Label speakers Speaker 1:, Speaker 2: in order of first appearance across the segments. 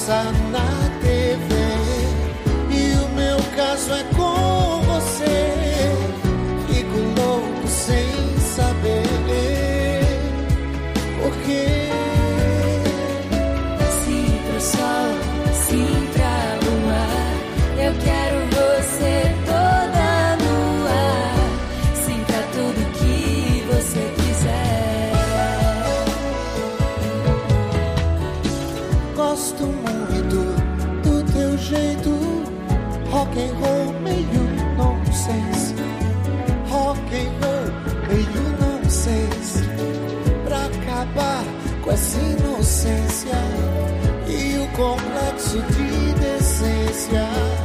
Speaker 1: passa na TV e o meu caso é com você. Fico louco sem saber por quê.
Speaker 2: Sim pro sol, sim pra lua, eu quero você toda nua, sim pra tudo que você quiser.
Speaker 1: Gosto muito do teu jeito, rock and roll meio nonsense, rock and roll meio nonsense, pra acabar com essa inocência e o complexo de decência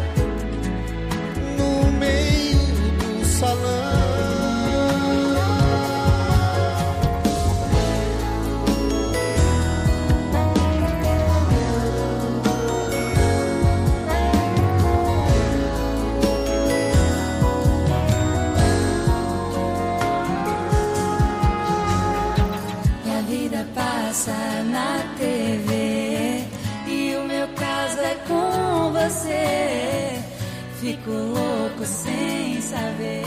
Speaker 1: no meio do salão.
Speaker 2: Na TV e o meu caso é com você. Fico louco sem saber.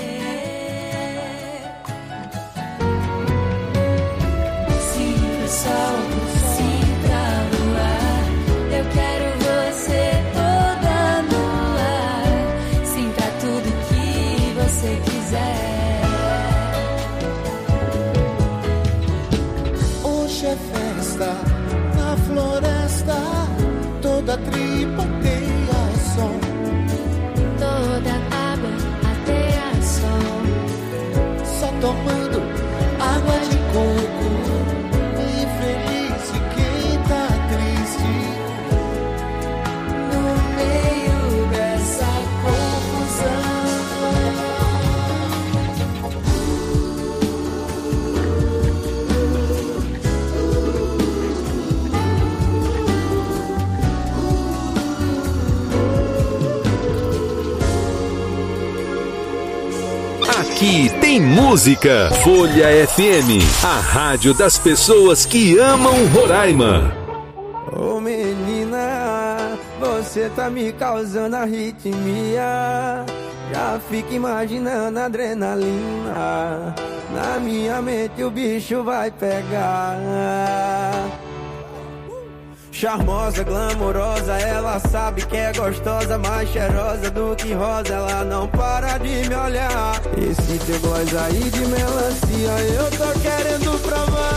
Speaker 2: Sim pro sol, sim pra lua, eu quero você toda nua, sim pra tudo que você quiser.
Speaker 1: Hoje é festa na floresta, toda tripa tem a som,
Speaker 2: toda água até a sol,
Speaker 1: só tomando água de coco e feliz de quem tá triste
Speaker 2: no meio dessa confusão.
Speaker 3: Aqui tem música. Folha FM, a rádio das pessoas que amam Roraima.
Speaker 4: Ô menina, você tá me causando arritmia. Já fico imaginando a adrenalina. Na minha mente o bicho vai pegar. Charmosa, glamourosa, ela sabe que é gostosa, mais cheirosa do que rosa, ela não para de me olhar. Esse teu gloss aí de melancia, eu tô querendo provar.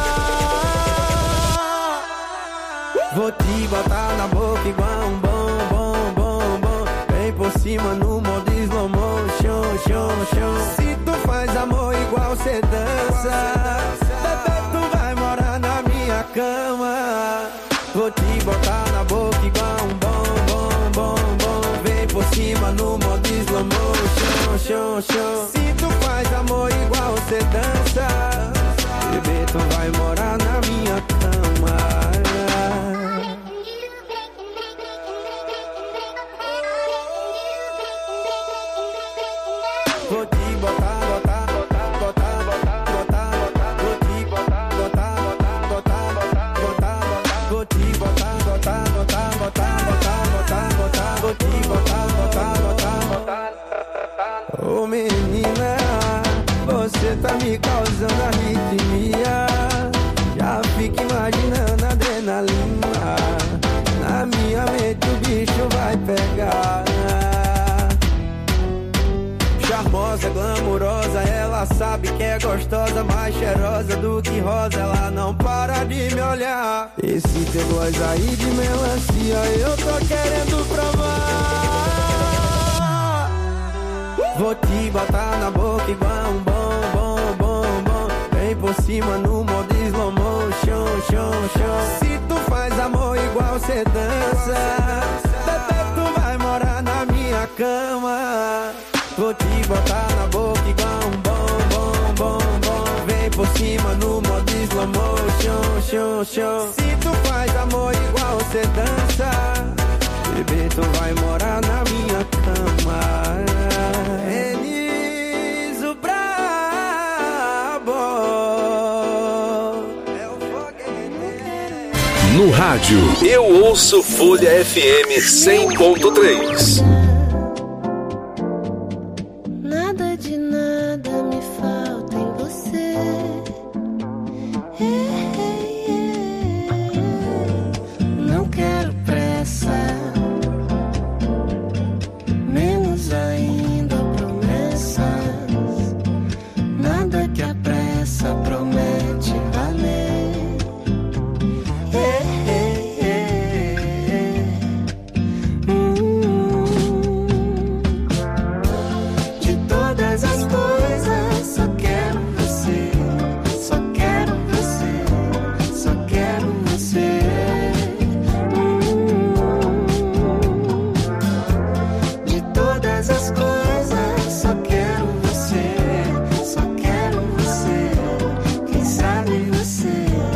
Speaker 4: Vou te botar na boca igual um bom. Vem por cima no modo slow motion, show. Se tu faz amor igual cê dança, bebê, tu vai morar na minha cama. Vou te botar na boca igual um bom. Vem por cima no modo slow motion, show. Se tu faz amor igual cê dança, bebê, tu vai morar na minha cama. Vou te botar. Ô menina, você tá me causando arritmia. Já fico imaginando a adrenalina. Na minha mente o bicho vai pegar. Charmosa, glamourosa, ela sabe que é gostosa, mais cheirosa do que rosa, ela não para de me olhar. Esse teu gloss aí de melancia, eu tô querendo provar. Vou te botar na boca igual um bom. Vem por cima no modo slow motion, show. Se tu faz amor igual cê dança, bebê, tu vai morar na minha cama. Vou te botar na boca igual um bom. Vem por cima no modo slow motion, show. Se tu faz amor igual cê dança, bebê, tu vai morar na minha cama. Enis o brabo.
Speaker 3: No rádio rádio. Eu ouço Folha FM 100.3.
Speaker 2: Nada de nada me falta em você. Não quero pressa, menos ainda promessas. Nada que a pressa promete valer. De todas as coisas, só quero você. Só quero você. Só quero você. De todas as coisas, só quero você. Só quero você. Quem sabe você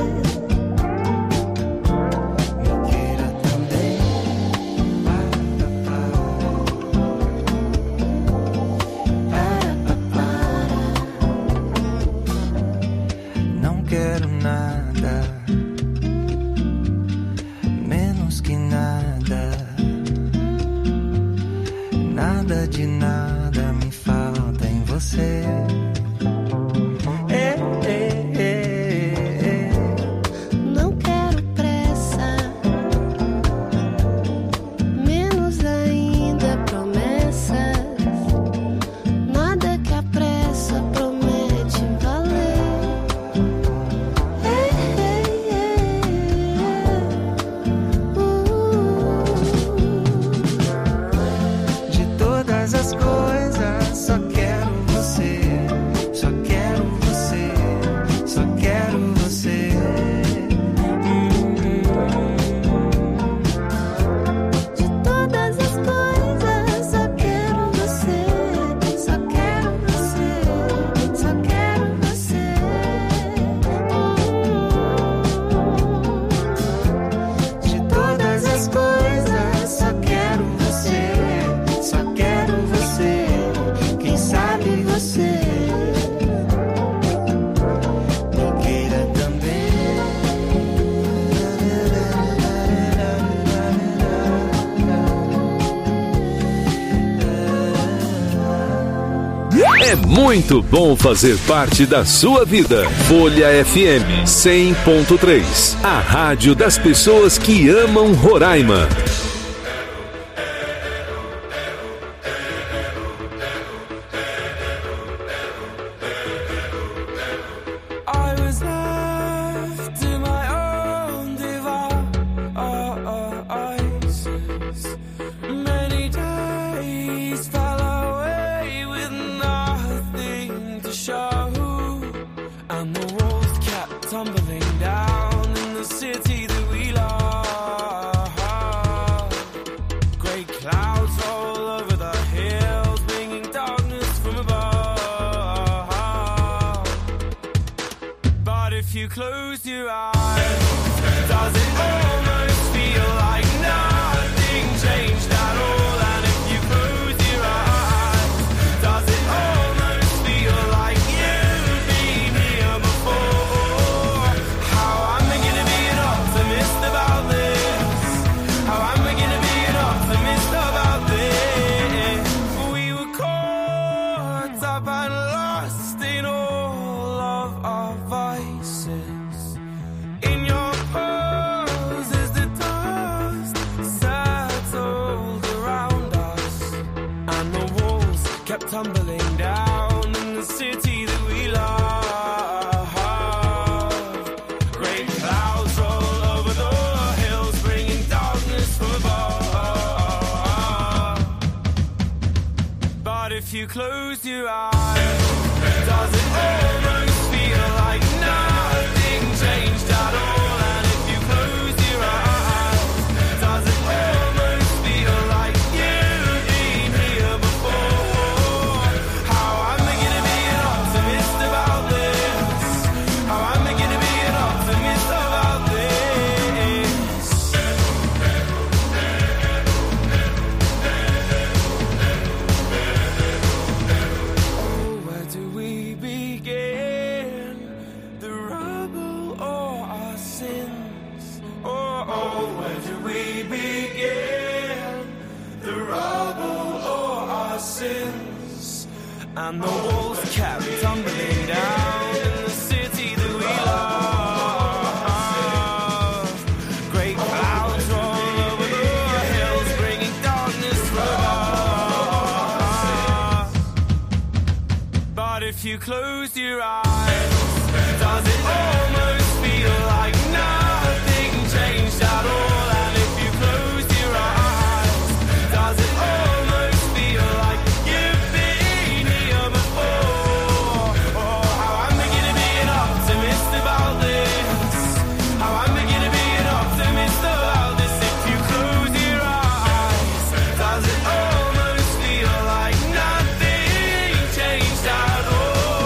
Speaker 2: me queira também.
Speaker 4: Não quero nada, menos que nada. Nada de nada me falta em você.
Speaker 2: Não quero pressa, menos ainda promessas. Nada que a pressa promete valer.
Speaker 4: De todas as coisas, só quero você. Só quero você. Só quero você.
Speaker 2: De todas as coisas, só quero você. Só quero você. Só quero você.
Speaker 4: De todas as coisas, só quero você. Só quero você. Quem sabe você me queira também.
Speaker 3: É muito bom fazer parte da sua vida. Folha FM 100.3. A rádio das pessoas que amam Roraima.
Speaker 4: I was left to my own devices. Many days fell away with nothing to show, and the walls kept tumbling down in the city that we love. Great clouds roll over the hills, bringing darkness from above. But if you close your eyes, does it almost feel like nothing changed at all? And if you close your eyes, does it almost feel like you've been here before? How am I gonna be an optimist about this? How am I gonna be an optimist about this? We were caught up and lost in all of our vices. In your pose as the dust settled around us, and the walls kept tumbling down in the city that we love. Great clouds roll over the hills, bringing darkness from above. But if you close your eyes, does it almost feel like nothing changed at all? And if you close your eyes, does it almost feel like you've been here before? How am I gonna be an optimist about this? How am I gonna be an optimist about this? Oh, where do we begin? The rubble or our And the walls kept tumbling down in the city that we love. Great clouds roll over the hills, bringing darkness from us. But if you close your eyes, does it almost feel like nothing changed at all? And if you close your eyes, does it almost feel like you've been here before? Oh, how I'm beginning to be an optimist about this. How I'm beginning to be an optimist about this. If you close your eyes, does it almost feel like nothing changed at all?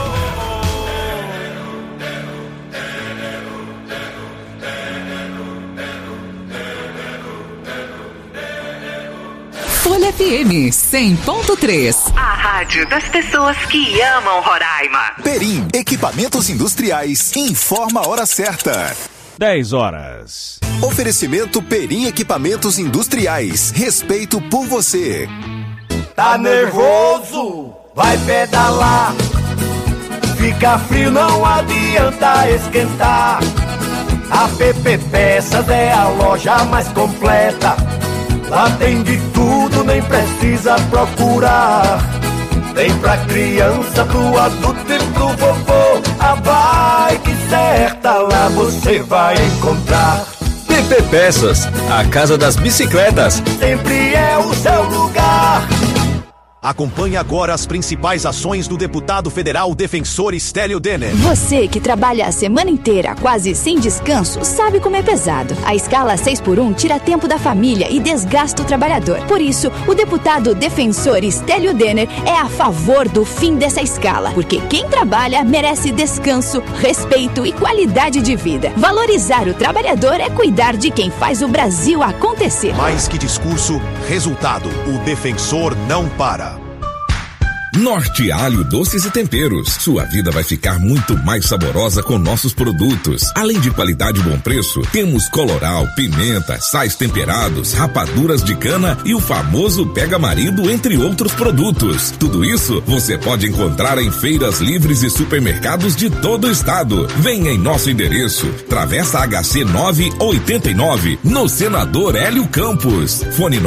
Speaker 5: Folha FM 100.3.
Speaker 6: A rádio das pessoas que amam Roraima.
Speaker 7: Perim Equipamentos Industriais informa a hora certa.
Speaker 8: 10 horas.
Speaker 7: Oferecimento Perim Equipamentos Industriais. Respeito por você.
Speaker 9: Tá nervoso? Vai pedalar. Fica frio, não adianta esquentar. A PP Peças é a loja mais completa. Lá tem de tudo, nem precisa procurar. Tem pra criança, pro adulto e pro vovô. A bike certa lá você vai encontrar.
Speaker 10: PP Peças, a casa das bicicletas.
Speaker 9: Sempre é o seu lugar.
Speaker 7: Acompanhe agora as principais ações do deputado federal defensor Stélio Denner.
Speaker 11: Você que trabalha a semana inteira, quase sem descanso, sabe como é pesado. A escala 6x1 tira tempo da família e desgasta o trabalhador. Por isso, o deputado defensor Stélio Denner é a favor do fim dessa escala. Porque quem trabalha merece descanso, respeito e qualidade de vida. Valorizar o trabalhador é cuidar de quem faz o Brasil acontecer.
Speaker 7: Mais que discurso, resultado. O defensor não para.
Speaker 3: Norte Alho Doces e Temperos. Sua vida vai ficar muito mais saborosa com nossos produtos. Além de qualidade e bom preço, temos coloral, pimenta, sais temperados, rapaduras de cana e o famoso Pega Marido, entre outros produtos. Tudo isso você pode encontrar em feiras livres e supermercados de todo o estado. Venha em nosso endereço, Travessa HC 989, no Senador Hélio Campos. Fone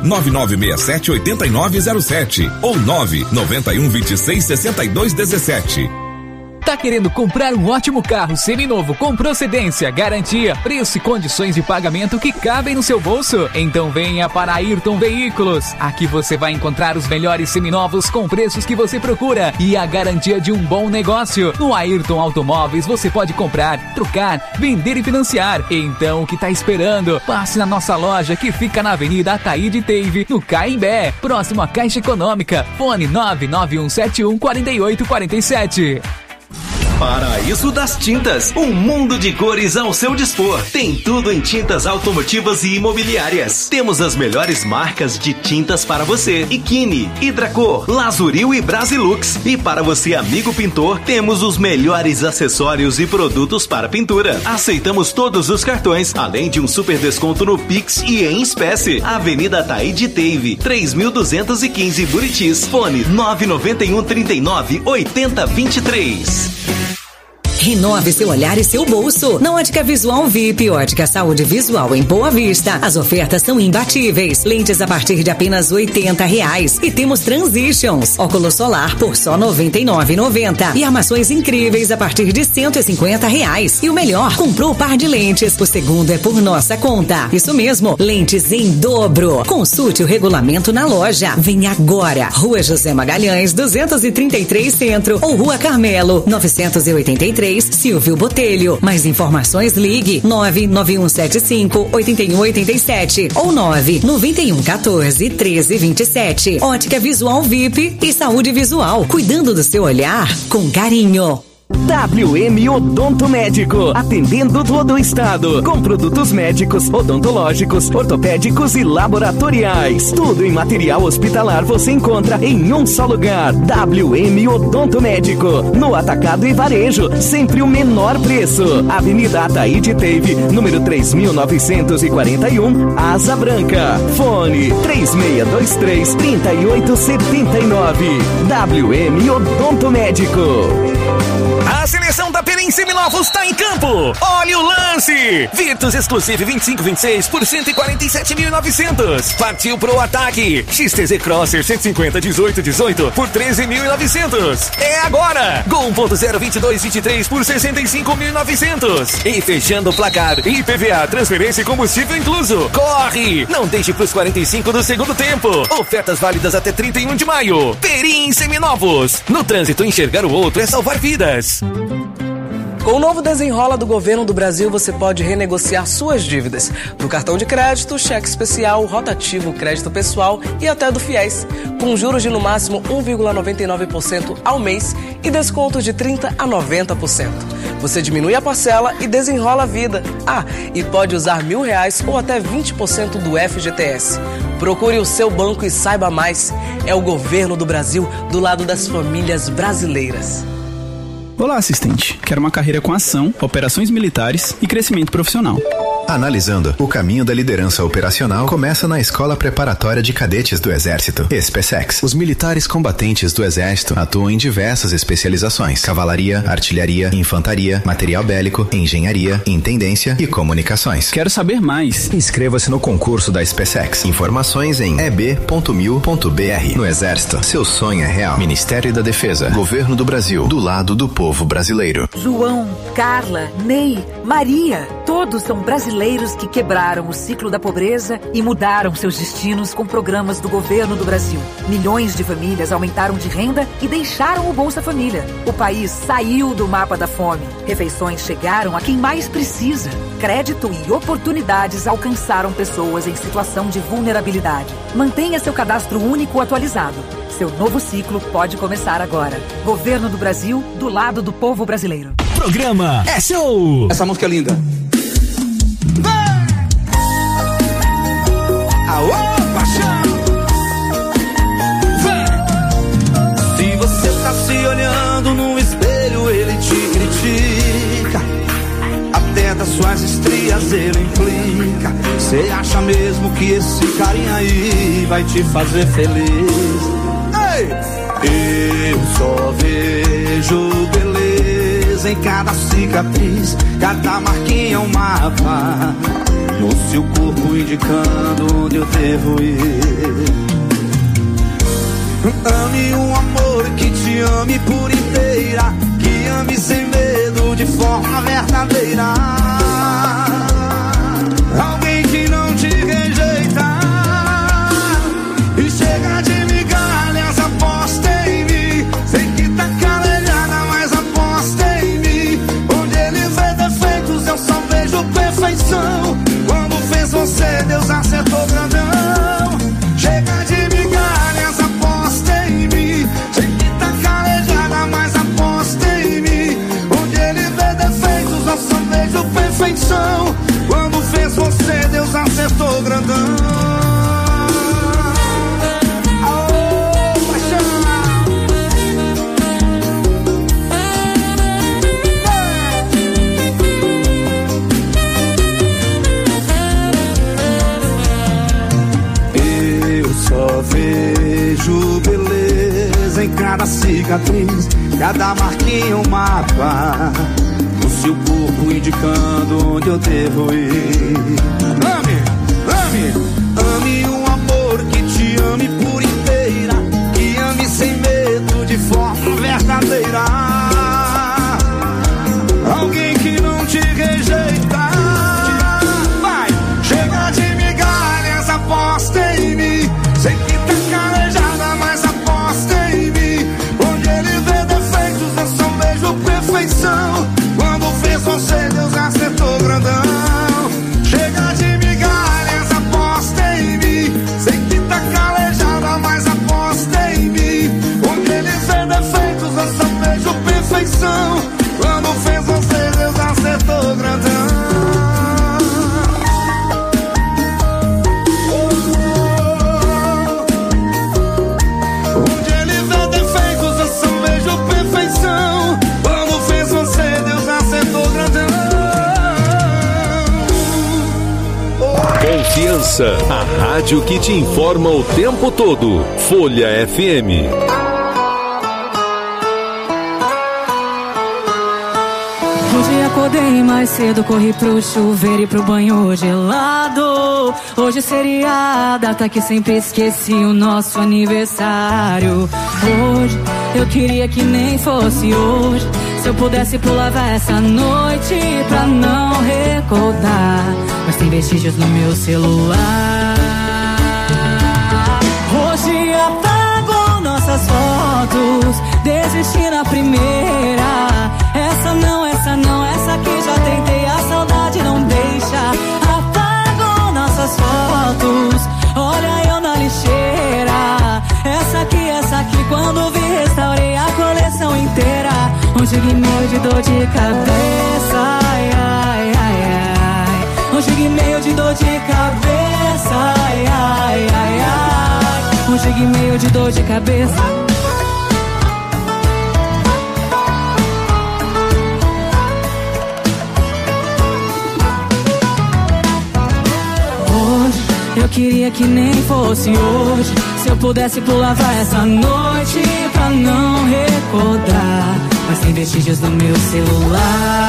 Speaker 3: 99967-8907 ou 99126-6217.
Speaker 12: Tá querendo comprar um ótimo carro seminovo com procedência, garantia, preço e condições de pagamento que cabem no seu bolso? Então venha para a Ayrton Veículos. Aqui você vai encontrar os melhores seminovos com preços que você procura e a garantia de um bom negócio. No Ayrton Automóveis você pode comprar, trocar, vender e financiar. Então o que tá esperando? Passe na nossa loja que fica na Avenida Ataíde Teive, no Caimbé, próximo à Caixa Econômica. Fone 991714847.
Speaker 13: Paraíso das Tintas, um mundo de cores ao seu dispor. Tem tudo em tintas automotivas e imobiliárias. Temos as melhores marcas de tintas para você: Ikine, Hidracor, Lazuril e Brasilux. E para você, amigo pintor, temos os melhores acessórios e produtos para pintura. Aceitamos todos os cartões, além de um super desconto no Pix e em espécie. Avenida Ataíde Teive, 3215 Buritis. Fone 99139-8023.
Speaker 5: Renove seu olhar e seu bolso. Na Ótica Visual VIP, Ótica Saúde Visual em Boa Vista, as ofertas são imbatíveis. Lentes a partir de apenas R$80. E temos Transitions, óculos solar por só R$99,90. E armações incríveis a partir de R$150. E o melhor, comprou o par de lentes, o segundo é por nossa conta. Isso mesmo, lentes em dobro. Consulte o regulamento na loja. Venha agora. Rua José Magalhães, 233 Centro, ou Rua Carmelo, 983, Silvio Botelho. Mais informações, ligue 99175-8187 ou 99114-1327. Ótica Visual VIP e Saúde Visual, cuidando do seu olhar com carinho.
Speaker 14: WM Odonto Médico, atendendo todo o estado, com produtos médicos, odontológicos, ortopédicos e laboratoriais. Tudo em material hospitalar você encontra em um só lugar. WM Odonto Médico, no atacado e varejo, sempre o menor preço. Avenida Ataíde Teve, número 3941, Asa Branca. Fone 3623-3879. WM Odonto Médico.
Speaker 15: A seleção da Perim Seminovos está em campo. Olha o lance. Virtus Exclusive 2526 por 147.900. Partiu pro ataque. XTZ Crosser 150 1818 por 13.900. É agora. Gol 1.0 2223 por 65.900. E fechando o placar, IPVA, transferência e combustível incluso. Corre. Não deixe pros 45 do segundo tempo. Ofertas válidas até 31 de maio. Perim Seminovos. No trânsito, enxergar o outro é salvar vidas.
Speaker 16: Com o novo Desenrola do Governo do Brasil, você pode renegociar suas dívidas do cartão de crédito, cheque especial, rotativo, crédito pessoal e até do FIES, com juros de no máximo 1,99% ao mês e descontos de 30% a 90%. Você diminui a parcela e desenrola a vida. E pode usar R$1.000 ou até 20% do FGTS. Procure o seu banco e saiba mais. É o Governo do Brasil do lado das famílias brasileiras.
Speaker 17: Olá, assistente. Quero uma carreira com ação, operações militares e crescimento profissional.
Speaker 18: Analisando, o caminho da liderança operacional começa na Escola Preparatória de Cadetes do Exército, SPSEX. Os militares combatentes do Exército atuam em diversas especializações: cavalaria, artilharia, infantaria, material bélico, engenharia, intendência e comunicações.
Speaker 17: Quero saber mais.
Speaker 18: Inscreva-se no concurso da SPSEX. Informações em eb.mil.br. No Exército, seu sonho é real. Ministério da Defesa, Governo do Brasil, do lado do povo brasileiro.
Speaker 19: João, Carla, Ney, Maria, todos são brasileiros que quebraram o ciclo da pobreza e mudaram seus destinos com programas do Governo do Brasil. Milhões de famílias aumentaram de renda e deixaram o Bolsa Família. O país saiu do mapa da fome. Refeições chegaram a quem mais precisa. Crédito e oportunidades alcançaram pessoas em situação de vulnerabilidade. Mantenha seu cadastro único atualizado. Seu novo ciclo pode começar agora. Governo do Brasil, do lado do povo brasileiro.
Speaker 15: Programa é show!
Speaker 20: Essa música é linda. Aô, paixão! Se você tá se olhando no espelho, ele te critica. Até das suas estrias ele implica. Você acha mesmo que esse carinha aí vai te fazer feliz? Ei! Eu só vejo beleza em cada cicatriz, cada marquinha é um mapa no seu corpo indicando onde eu devo ir. Ame um amor que te ame por inteira, que ame sem medo de forma verdadeira. Alguém que não te rejeita e chega de migalhas, aposta em mim. Sei que tá calejada, mas aposta em mim. Onde ele vê defeitos, eu só vejo perfeição. Quando fez você, Deus acertou grandão. Chega de migalhas, aposta em mim. Sei que tá calejada, mas aposta em mim. Onde ele vê defeitos, eu só vejo perfeição. Quando fez você, Deus acertou grandão. Só vejo beleza em cada cicatriz, cada marquinha um mapa, o seu corpo indicando onde eu devo ir. Ame, ame, ame um amor que te ame por inteira, que ame sem medo de forma verdadeira. Alguém que não te rejeita. Vai, chega de migalhas, aposta em mim. Sei que tá calejada, mas aposta em mim. Onde ele vê defeitos, eu só vejo perfeição. Quando fez você, Deus acertou grandão. Chega de migalhas, aposta em mim. Sei que tá calejada, mas aposta em mim. Onde ele vê defeitos, eu só vejo perfeição.
Speaker 21: Confiança, a rádio que te informa o tempo todo. Folha FM.
Speaker 2: Hoje acordei mais cedo, corri pro chuveiro e pro banho gelado. Hoje seria a data que sempre esqueci, o nosso aniversário. Hoje eu queria que nem fosse hoje, se eu pudesse pulava essa noite pra não recordar, mas tem vestígios no meu celular. Hoje apago nossas fotos, desisti na primeira. Essa não, essa aqui já tentei, a saudade não deixa. Apago nossas fotos, olha eu na lixeira. Essa aqui, quando vi restaurei a coleção inteira. Um gig e meio de dor de cabeça, ai, ai, ai, ai. Um gig e meio de dor de cabeça, ai, ai, ai, ai. Um gig e meio de dor de cabeça. Eu queria que nem fosse hoje, se eu pudesse pulava essa noite pra não recordar, mas tem vestígios no meu celular.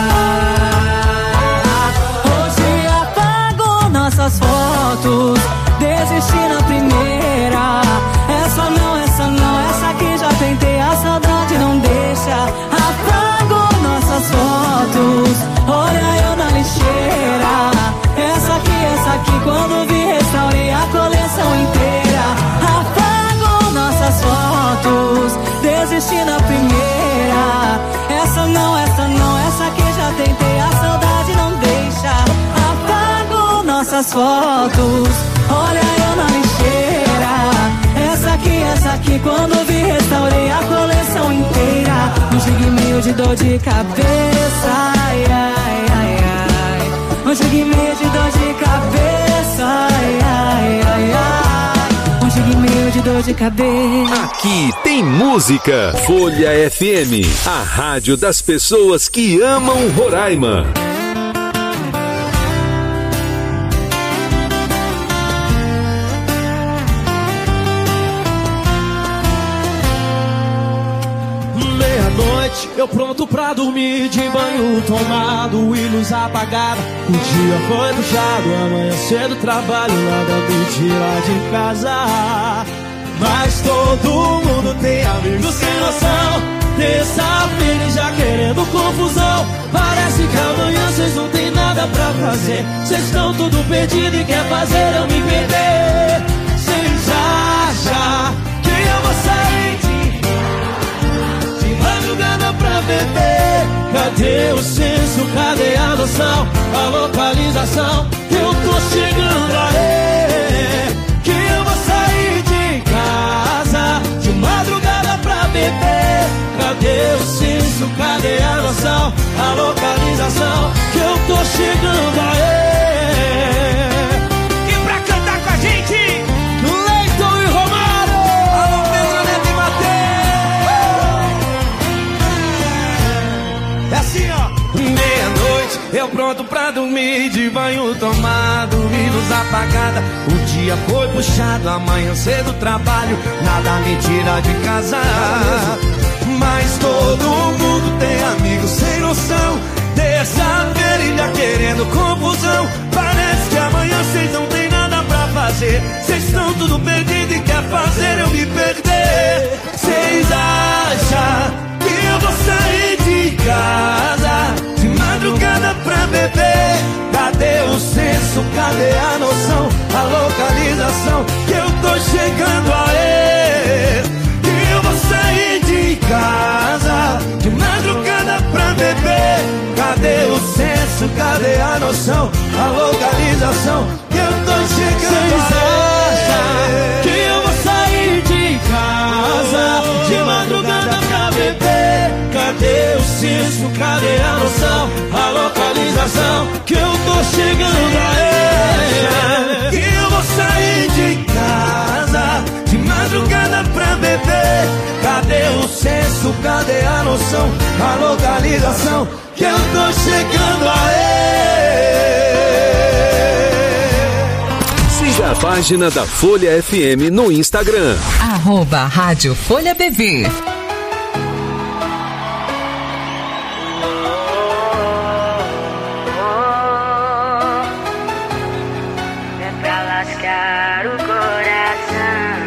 Speaker 2: Hoje apago nossas fotos, desisti na primeira. Essa não, essa aqui já tentei, a saudade não deixa. Apago nossas fotos, olha eu na lixeira. Essa aqui, quando vi restaurei a coleção inteira. Apago nossas fotos, desisti na primeira. Essa não, essa aqui já tentei, a saudade não deixa. Apago nossas fotos, olha eu na lixeira. Essa aqui, quando vi restaurei a coleção inteira. Um gig e meio de dor de cabeça, ai, ai, ai, ai. Um gig e meio de dor de cabeça, ai, ai, ai, ai. Um gig e meio de dor de cabeça.
Speaker 21: Aqui tem música. Folha FM, a rádio das pessoas que amam Roraima.
Speaker 4: Eu pronto pra dormir, de banho tomado e luz apagada. O dia foi puxado, amanhã cedo trabalho, nada me tira de casa. Mas todo mundo tem amigos sem noção, terça-feira e já querendo confusão. Parece que amanhã vocês não tem nada pra fazer, vocês estão tudo perdido e quer fazer eu me perder. Vocês acham que eu vou sair de madrugada pra beber? Cadê o senso, cadê a noção, a localização? Eu tô chegando aí, que eu vou sair de casa de madrugada pra beber. Cadê o senso, cadê a noção, a localização? Que eu tô chegando aí. E pra cantar com a gente, Leiton e Romário. Alô, Pedro Neto e Mateus. É assim, ó. Meia-noite, eu pronto pra dormir, de banho tomado e luz apagada. O dia foi puxado, amanhã cedo trabalho, nada me tira de casa. Mas todo mundo tem amigos sem noção, terça-feira e já querendo confusão. Parece que amanhã vocês não tem nada pra fazer, vocês estão tudo perdido e quer fazer eu me perder. Vocês acham que eu vou sair de casa de madrugada pra beber? Cadê o senso, cadê a noção, a localização? Que eu tô chegando aí, que eu vou sair de casa de madrugada pra beber. Cadê o senso, cadê a noção, a localização? Que eu tô chegando aí, que eu vou sair de casa de madrugada pra beber. Cadê o senso, cadê a noção, a localização? Que eu tô chegando aí, que eu vou sair de casa de madrugada pra beber. Cadê o senso, cadê a noção, a localização? Que eu tô chegando aí.
Speaker 21: Siga página da Folha FM no Instagram.
Speaker 5: @Rádio Folha PV.
Speaker 2: É pra lascar o coração.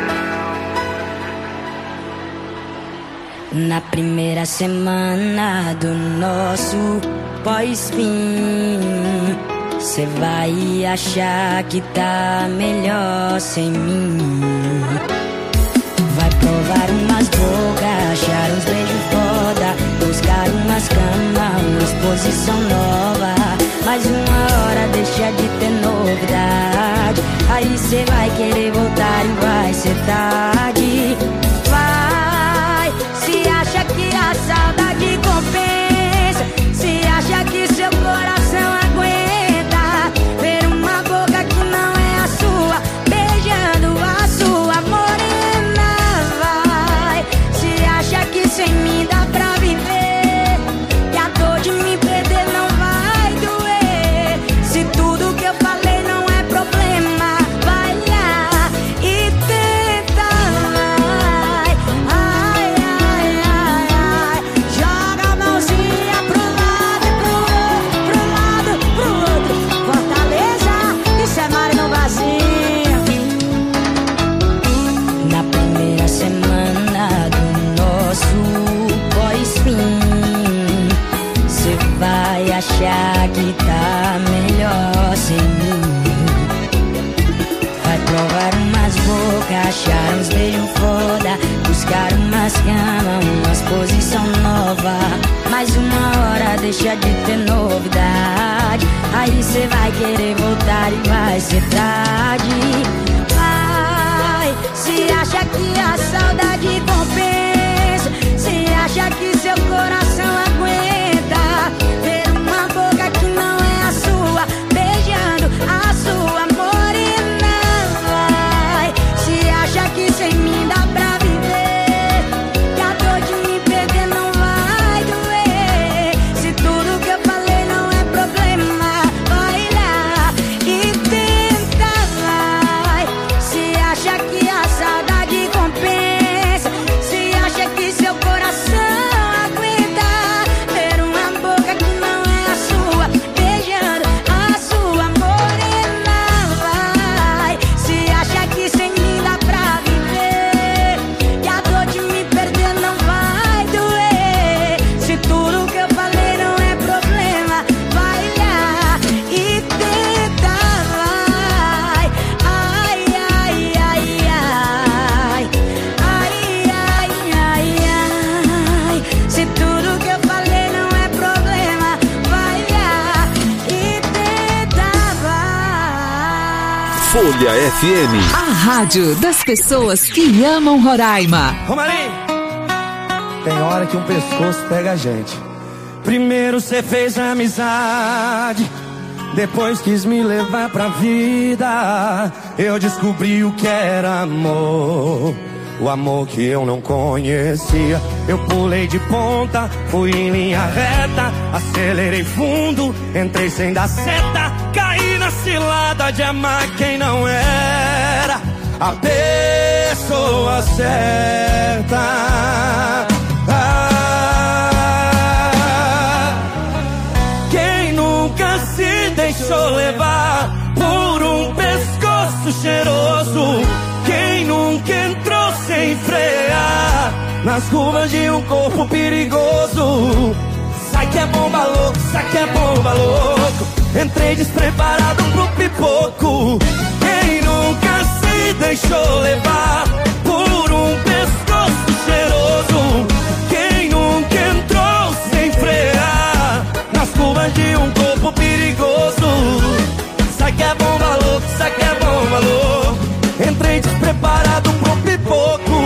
Speaker 2: Na primeira semana do nosso pós-fim, cê vai achar que tá melhor sem mim. Vai provar umas bocas, achar uns beijos foda, buscar umas camas, umas posição nova. Mas uma hora deixa de ter novidade, aí cê vai querer voltar e vai ser tarde. Vai, se acha que a saudade compensa, se acha que seu coração aguenta ver uma boca que não é a sua beijando a sua morena. Vai, se acha que sem mim dá pra viver, que a dor de me perder não vai doer. Se tudo que eu falei não é problema, vai lá e tenta. Vai, ai, ai, ai, ai. Joga a mãozinha pro lado e pro outro, pro outro. Fortaleza, isso é mar no vazio. Na primeira semana do nosso pós-fim, cê vai achar que tá melhor sem mim. Vai provar umas bocas, achar uns beijos foda, buscar umas camas, umas posição nova. Mas uma hora deixa de ter novidade, aí cê vai querer voltar e vai ser tarde. Vai, se acha que a saudade compensa, se acha que seu coração aguenta ver uma boca que não é a sua beijando a sua morena. Vai, se acha que sem mim dá pra viver, que a dor de me perder não vai doer. Se tudo que eu falei não é problema, vai lá e tenta. Vai, se acha que a saudade compensa, se acha que seu coração aguenta ver uma boca que não é a sua beijando a sua morena. Vai, se acha que sem mim dá pra viver, que a dor de me perder não vai doer. Se tudo que eu falei não é problema, vai lá e tenta. Vai, ai, ai, ai, ai, ai, ai, ai, ai. Se tudo que eu falei não é problema, vai lá e tenta. Vai.
Speaker 21: Folha FM.
Speaker 5: A rádio das pessoas que amam Roraima.
Speaker 4: Ô Marinho, tem hora que um pescoço pega a gente. Primeiro cê fez amizade, depois quis me levar pra vida. Eu descobri o que era amor, o amor que eu não conhecia. Eu pulei de ponta, fui em linha reta, acelerei fundo, entrei sem dar seta, caí na cilada de amar quem não era a pessoa certa. Quem nunca se deixou levar por um pescoço cheiroso? Quem nunca entrou sem frear nas curvas de um corpo perigoso? Sai que é bomba louco, sai que é bomba louco. Entrei despreparado pro pipoco. Quem nunca se deixou levar por um pescoço cheiroso? Quem nunca entrou sem frear nas curvas de um corpo perigoso? Sai que é bomba louco, sai que é bomba louco. Entrei despreparado pro pipoco.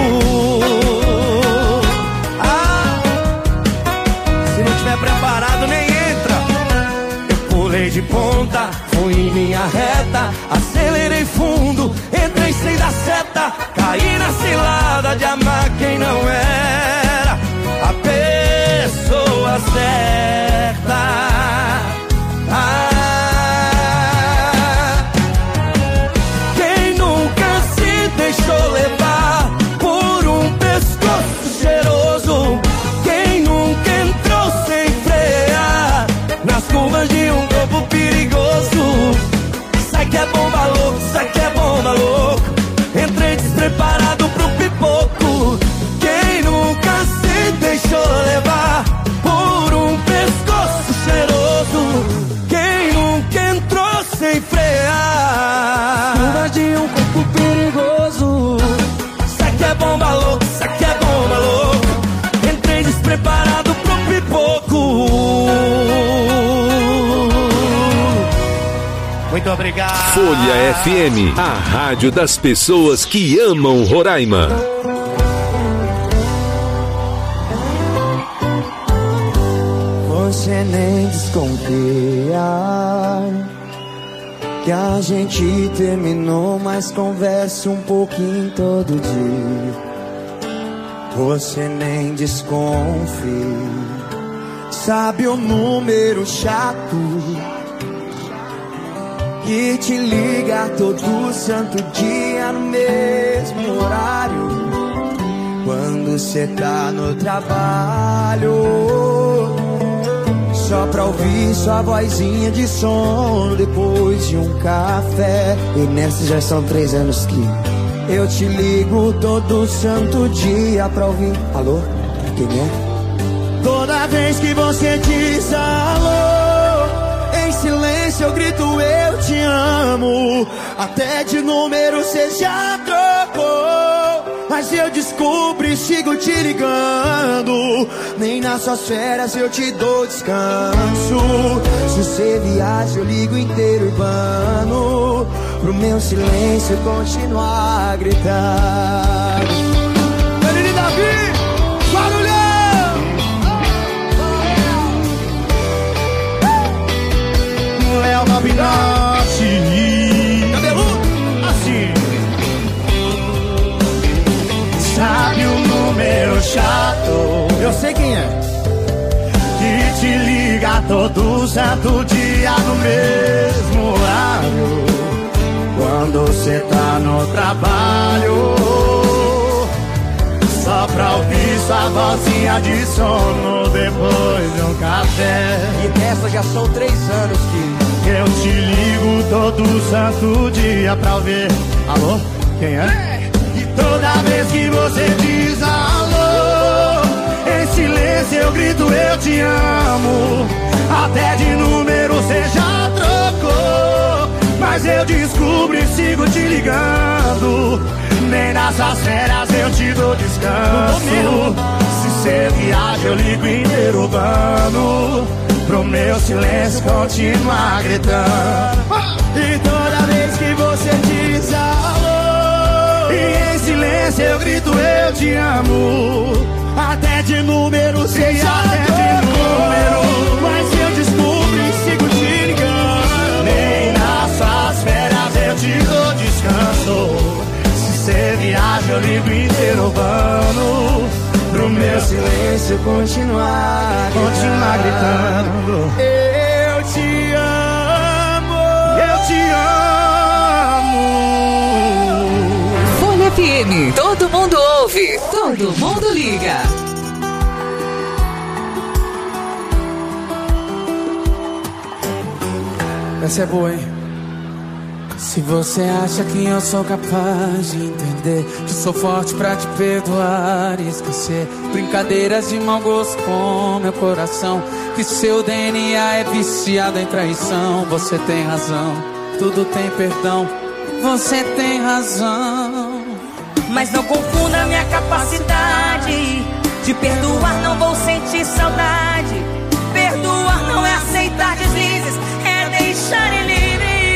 Speaker 4: Se não tiver preparado nem entra. Eu pulei de ponta, fui em linha reta, acelerei fundo, entrei sem dar seta, caí na cilada de amar quem não era a pessoa certa. Quem
Speaker 9: obrigado.
Speaker 21: Folha FM, a rádio das pessoas que amam Roraima.
Speaker 4: Você nem desconfia que a gente terminou, mas conversa um pouquinho todo dia. Você nem desconfia, sabe o número chato que te liga todo santo dia no mesmo horário, quando cê tá no trabalho, só pra ouvir sua vozinha de sono depois de um café. E nessa já são 3 anos que eu te ligo todo santo dia pra ouvir. Alô? Quem é? Toda vez que você diz alô, em silêncio eu grito eu te amo. Até de número cê já trocou, mas eu descubro e sigo te ligando. Nem nas suas férias eu te dou descanso. Se você viaja eu ligo inteiro urbano, pro meu silêncio continuar a gritar. Menino Davi, barulhão! Léo Babinotti, cabeludo, assim. Sabe o número chato, eu sei quem é, que te liga todo santo dia no mesmo horário, quando cê tá no trabalho, só pra ouvir sua vozinha de sono depois de um café. E nessa já são 3 anos que eu te ligo todo santo dia pra ouvir. Alô? Quem é? E toda vez que você diz alô, em silêncio eu grito eu te amo. Até de número cê já trocou, mas eu descubro e sigo te ligando. Nem nessas férias eu te dou descanso. Se cê viaja eu ligo inteiro urbano, pro meu silêncio continuar gritando. E toda vez que você diz alô, e em silêncio eu grito eu te amo. Até de número cê já trocou, mas eu descubro e sigo te ligando. Nem nas suas férias eu te dou descanso. Se cê viaja eu ligo inteiro urbano, pro meu silêncio continuar gritando. Eu te amo, eu te amo.
Speaker 5: Folha FM, todo mundo ouve, todo mundo liga.
Speaker 4: Essa é boa, hein? Se você acha que eu sou capaz de entender que sou forte pra te perdoar e esquecer brincadeiras de mau gosto com meu coração, que seu DNA é viciado em traição, você tem razão, tudo tem perdão, você tem razão.
Speaker 2: Mas não confunda minha capacidade de perdoar, não vou sentir saudade. Perdoar não é aceitar deslizes, é deixar livre.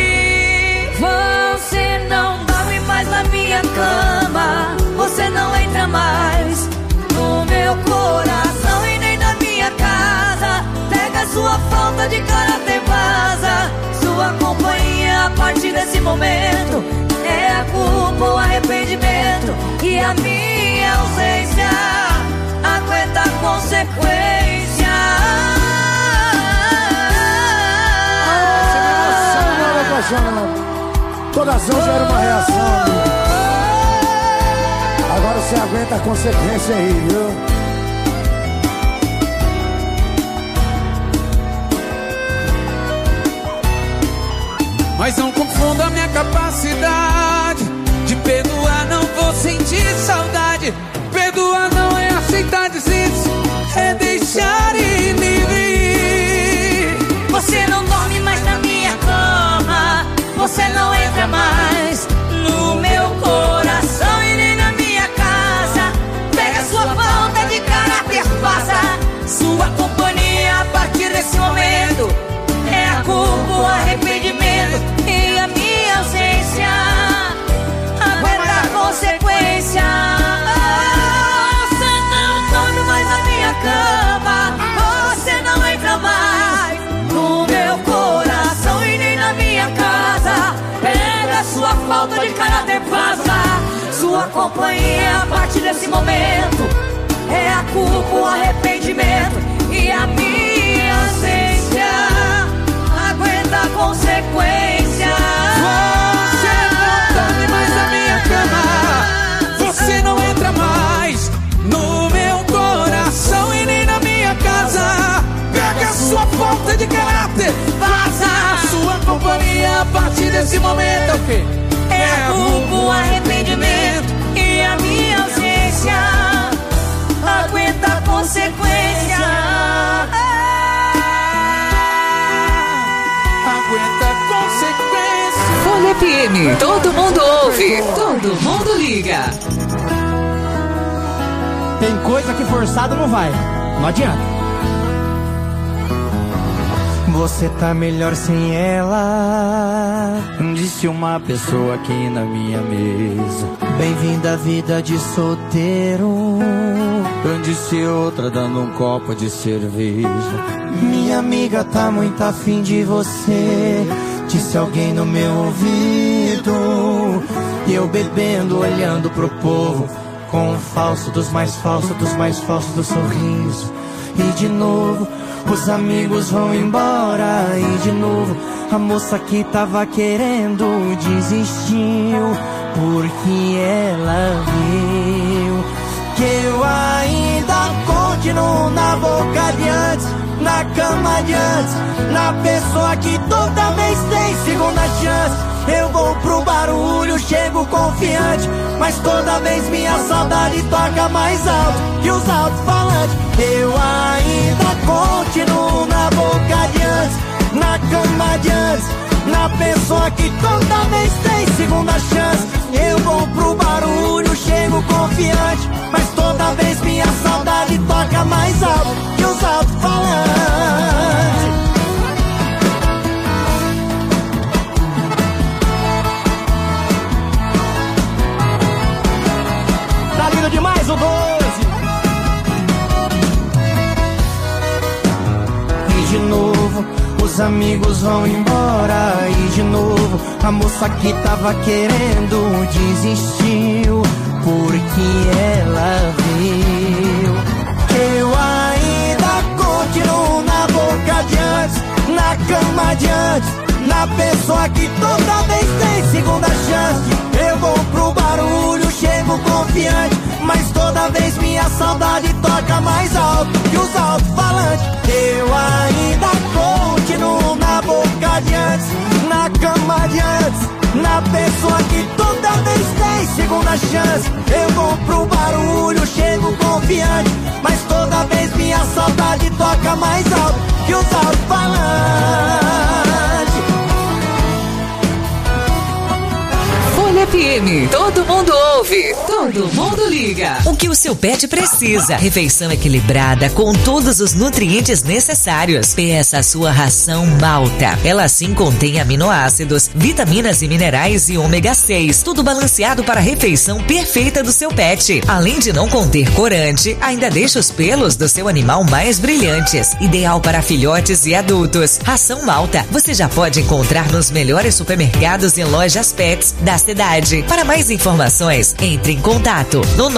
Speaker 2: Você não dorme mais na minha cama, você não entra mais no meu coração e nem na minha casa. Pega sua falta de caráter, vaza. Sua companhia a partir desse momento é a culpa ou arrependimento, e a minha ausência aguenta a consequência.
Speaker 9: Toda ação gera uma reação, amigo. Agora você aguenta a consequência aí, viu?
Speaker 4: Mas não confunda a minha capacidade de perdoar, não vou sentir saudade. Perdoar não é aceitar deslize, é deixar ir livre.
Speaker 2: Você não dorme mais na minha cama, você não entra mais no meu coração e nem na minha casa. Pega sua falta de caráter, faça sua companhia a partir desse momento é a culpa, o arrependimento, e falta de caráter passa. Sua companhia a partir desse momento é a culpa, o arrependimento e a minha ausência. Aguenta a consequência.
Speaker 20: Você não dorme mais na minha cama, você não entra mais no meu coração e nem na minha casa. Pega sua falta de caráter, vaza. Sua companhia a partir desse momento é o quê?
Speaker 2: É a culpa, o arrependimento e a minha ausência. Aguenta a consequência.
Speaker 20: Aguenta a consequência.
Speaker 5: Folha FM, todo mundo ouve, todo mundo liga.
Speaker 1: Tem coisa que forçado não vai, não adianta. Você tá melhor sem ela, disse uma pessoa aqui na minha mesa. Bem-vinda à vida de solteiro, disse outra dando um copo de cerveja. Minha amiga tá muito afim de você, disse alguém no meu ouvido. E eu bebendo, olhando pro povo, com um falso dos mais falsos do sorriso. E de novo os amigos vão embora. E de novo a moça que tava querendo desistiu, porque ela viu que eu ainda continuo na boca de antes, na cama de antes, na pessoa que toda vez tem segunda chance. Eu vou pro barulho, chego confiante, mas toda vez minha saudade toca mais alto que os alto-falantes. Eu ainda continuo na boca de antes, na cama de antes, na pessoa que toda vez tem segunda chance. Eu vou pro barulho, chego confiante, mas toda vez minha saudade toca mais alto que os alto-falantes. Tá lindo demais o 12. E de novo os amigos vão embora. E de novo a moça que tava querendo desistiu, porque ela viu que eu ainda continuo na boca de antes, na cama de antes, na pessoa que toda vez tem segunda chance. Eu vou pro barulho, chego confiante, mas toda vez minha saudade toca mais alto que os alto-falantes. Eu ainda continuo na boca de antes, na cama de antes, na pessoa que toda vez tem segunda chance. Eu vou pro barulho, chego confiante, mas toda vez minha saudade toca mais alto que os alto-falantes.
Speaker 5: Folha FM, todo mundo ouve, todo mundo liga. O que o seu pet precisa? Refeição equilibrada com todos os nutrientes necessários. Peça a sua ração Malta. Ela sim contém aminoácidos, vitaminas e minerais e ômega 6. Tudo balanceado para a refeição perfeita do seu pet. Além de não conter corante, ainda deixa os pelos do seu animal mais brilhantes. Ideal para filhotes e adultos. Ração Malta você já pode encontrar nos melhores supermercados e lojas pets da cidade. Para mais informações, entre em contato no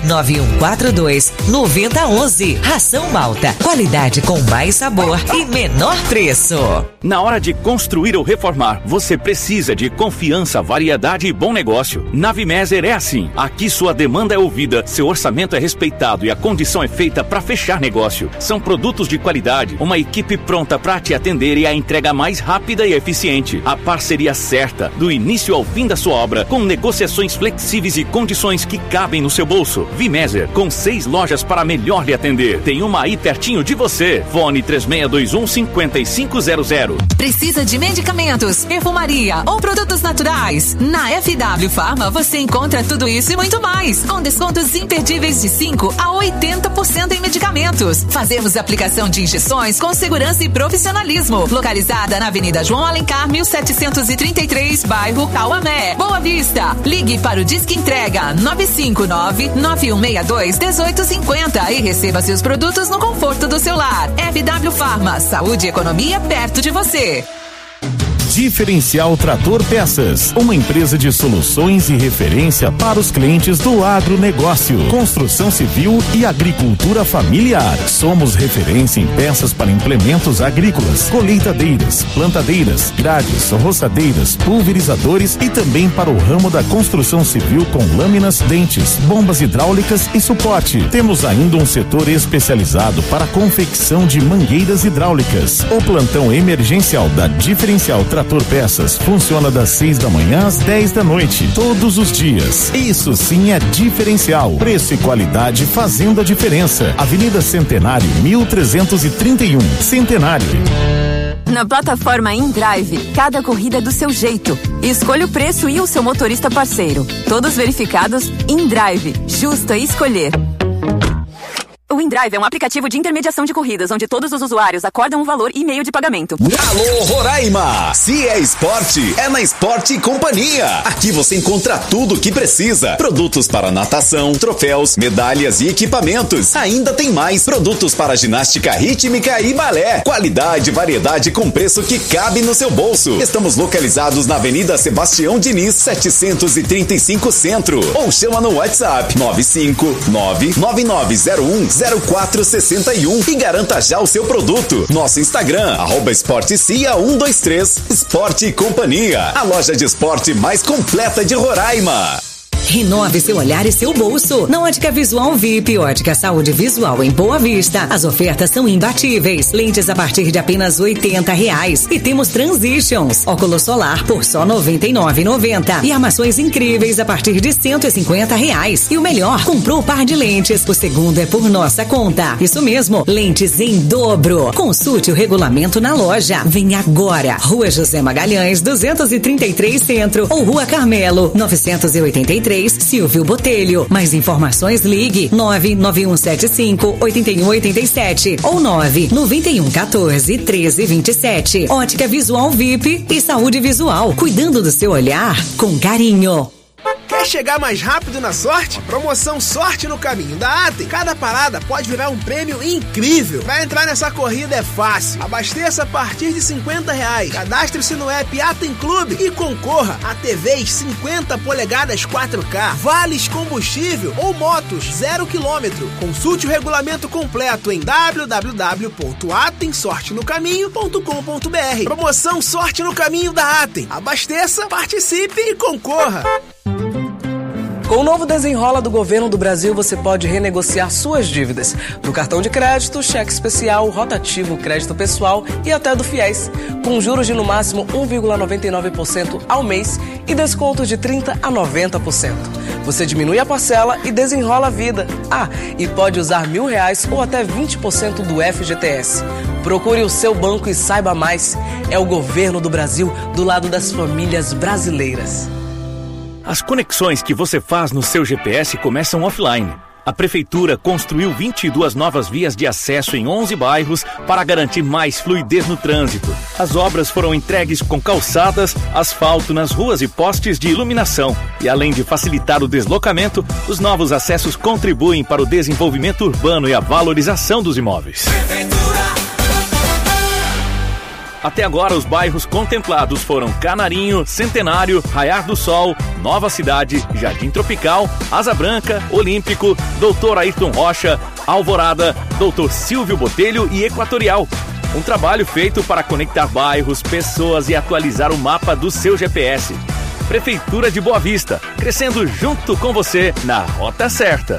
Speaker 5: 99142-9011. Ração Malta, qualidade com mais sabor e menor preço.
Speaker 15: Na hora de construir ou reformar, você precisa de confiança, variedade e bom negócio. Na Vimeser é assim. Aqui sua demanda é ouvida, seu orçamento é respeitado e a condição é feita para fechar negócio. São produtos de qualidade, uma equipe pronta para te atender e a entrega mais rápida e eficiente. A parceria certa, do início ao fim da sua obra, com negociações flexíveis e condições que cabem no seu bolso. Vimeser, com 6 lojas para melhor lhe atender. Tem uma aí pertinho de você. Fone 3621-5500.
Speaker 5: Precisa de medicamentos, perfumaria ou produtos naturais? Na FW Pharma você encontra tudo isso e muito mais, com descontos imperdíveis de 5 a 80% em medicamentos. Fazemos aplicação de injeções com segurança e profissionalismo. Localizada na Avenida João Alencar, 1733, bairro Cauamé, Boa Vista. Ligue para o Disque Entrega 959-9162-1850 e receba seus produtos no conforto do seu lar. FW Pharma, saúde e economia perto de você.
Speaker 6: Diferencial Trator Peças, uma empresa de soluções e referência para os clientes do agronegócio, construção civil e agricultura familiar. Somos referência em peças para implementos agrícolas, colheitadeiras, plantadeiras, grades, roçadeiras, pulverizadores e também para o ramo da construção civil com lâminas, dentes, bombas hidráulicas e suporte. Temos ainda um setor especializado para confecção de mangueiras hidráulicas. O plantão emergencial da Diferencial Trator Peças funciona das 6 da manhã às 10 da noite, todos os dias. Isso sim é diferencial. Preço e qualidade fazendo a diferença. Avenida Centenário, 1331, Centenário.
Speaker 22: Na plataforma InDrive, cada corrida é do seu jeito. Escolha o preço e o seu motorista parceiro. Todos verificados, InDrive. Justo é escolher. O InDrive é um aplicativo de intermediação de corridas, onde todos os usuários acordam um valor e meio de pagamento.
Speaker 23: Alô, Roraima! Se é esporte, é na Esporte Companhia. Aqui você encontra tudo o que precisa. Produtos para natação, troféus, medalhas e equipamentos. Ainda tem mais produtos para ginástica rítmica e balé. Qualidade e variedade com preço que cabe no seu bolso. Estamos localizados na Avenida Sebastião Diniz, 735 Centro. Ou chama no WhatsApp 95999010461 e garanta já o seu produto. Nosso Instagram, @esportecia123. Esporte Companhia, a loja de esporte mais completa de Roraima.
Speaker 5: Renove seu olhar e seu bolso. Na Ótica Visual VIP, Ótica Saúde Visual em Boa Vista, as ofertas são imbatíveis. Lentes a partir de apenas R$80. E temos Transitions, óculos solar por só R$99,90. E armações incríveis a partir de R$150. E o melhor, comprou o par de lentes, o segundo é por nossa conta. Isso mesmo, lentes em dobro. Consulte o regulamento na loja. Vem agora. Rua José Magalhães, 233 Centro, ou Rua Carmelo, 983, Silvio Botelho. Mais informações, ligue 99175-8187 ou 99114-1327. Ótica Visual VIP e Saúde Visual, cuidando do seu olhar com carinho.
Speaker 24: Quer chegar mais rápido na sorte? Promoção Sorte no Caminho da Atem. Cada parada pode virar um prêmio incrível. Pra entrar nessa corrida é fácil. Abasteça a partir de R$50. Cadastre-se no app Atem Clube e concorra a TVs 50 polegadas 4K, vales combustível ou motos 0 km. Consulte o regulamento completo em www.atemsortenocaminho.com.br. Promoção Sorte no Caminho da Atem. Abasteça, participe e concorra.
Speaker 16: Com o novo Desenrola do Governo do Brasil, você pode renegociar suas dívidas do cartão de crédito, cheque especial, rotativo, crédito pessoal e até do FIES, com juros de no máximo 1,99% ao mês e descontos de 30% a 90%. Você diminui a parcela e desenrola a vida. Ah, e pode usar R$1.000 ou até 20% do FGTS. Procure o seu banco e saiba mais. É o Governo do Brasil do lado das famílias brasileiras.
Speaker 10: As conexões que você faz no seu GPS começam offline. A Prefeitura construiu 22 novas vias de acesso em 11 bairros para garantir mais fluidez no trânsito. As obras foram entregues com calçadas, asfalto nas ruas e postes de iluminação. E além de facilitar o deslocamento, os novos acessos contribuem para o desenvolvimento urbano e a valorização dos imóveis. Até agora, os bairros contemplados foram Canarinho, Centenário, Raiar do Sol, Nova Cidade, Jardim Tropical, Asa Branca, Olímpico, Doutor Ayrton Rocha, Alvorada, Doutor Silvio Botelho e Equatorial. Um trabalho feito para conectar bairros, pessoas e atualizar o mapa do seu GPS. Prefeitura de Boa Vista, crescendo junto com você na rota certa.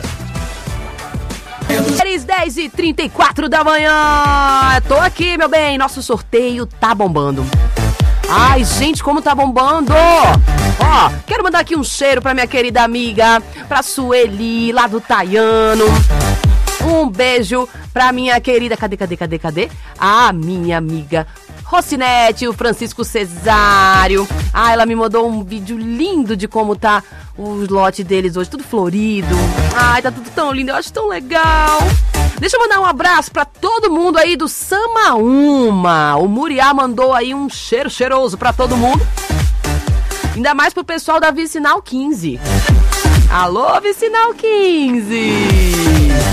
Speaker 25: 10h34 da manhã. Tô aqui, meu bem. Nosso sorteio tá bombando. Ai, gente, como tá bombando. Ó, quero mandar aqui um cheiro pra minha querida amiga, pra Sueli, lá do Taiano. Um beijo pra minha querida... Cadê? A minha amiga Rocinete, o Francisco Cesário. Ah, ela me mandou um vídeo lindo de como tá o lote deles hoje, tudo florido. Ai, tá tudo tão lindo, eu acho tão legal. Deixa eu mandar um abraço pra todo mundo aí do Samaúma. O Muriá mandou aí um cheiro cheiroso pra todo mundo. Ainda mais pro pessoal da Vicinal 15. Alô, Vicinal 15.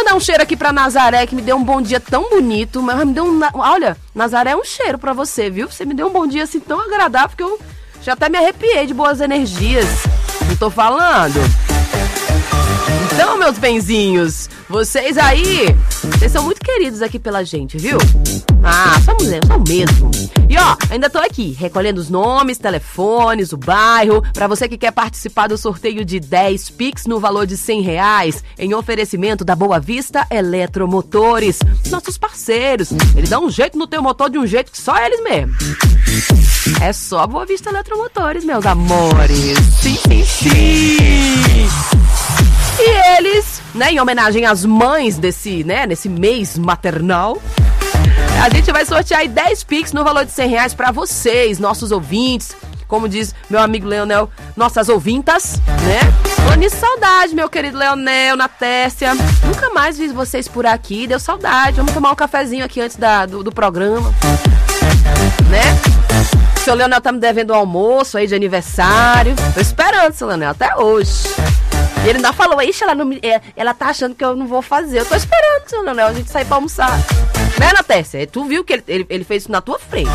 Speaker 25: mandar um cheiro aqui pra Nazaré, que me deu um bom dia tão bonito. Mas me deu olha, Nazaré é um cheiro pra você, viu? Você me deu um bom dia assim tão agradável que eu já até me arrepiei de boas energias. Não tô falando? Então, meus benzinhos, vocês aí, vocês são muito queridos aqui pela gente, viu? Ah, são mesmo. E ó, ainda tô aqui, recolhendo os nomes, telefones, o bairro, pra você que quer participar do sorteio de 10 Pix no valor de R$100, em oferecimento da Boa Vista Eletromotores. Nossos parceiros, eles dão um jeito no teu motor de um jeito que só eles mesmo. É só Boa Vista Eletromotores, meus amores. Sim, sim, sim. E eles, né, em homenagem às mães nesse mês maternal, a gente vai sortear aí 10 Pix no valor de R$100 pra vocês, nossos ouvintes. Como diz meu amigo Leonel, nossas ouvintas, né? Tô saudade, meu querido Leonel, Natércia. Nunca mais vi vocês por aqui, deu saudade. Vamos tomar um cafezinho aqui antes do programa, né? O seu Leonel tá me devendo um almoço aí de aniversário. Tô esperando, seu Leonel, até hoje. E ele ainda falou, ixi, ela tá achando que eu não vou fazer. Eu tô esperando, seu Leonel, a gente sair pra almoçar. Né, Natércia? Tu viu que ele fez isso na tua frente.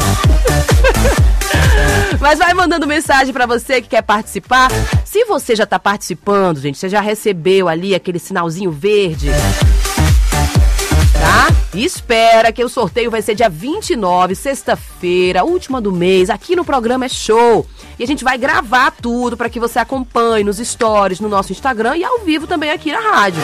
Speaker 25: Mas vai mandando mensagem pra você que quer participar. Se você já tá participando, gente, você já recebeu ali aquele sinalzinho verde, tá? E espera que o sorteio vai ser dia 29, sexta-feira, última do mês. Aqui no programa é show. E a gente vai gravar tudo pra que você acompanhe nos stories, no nosso Instagram e ao vivo também aqui na rádio.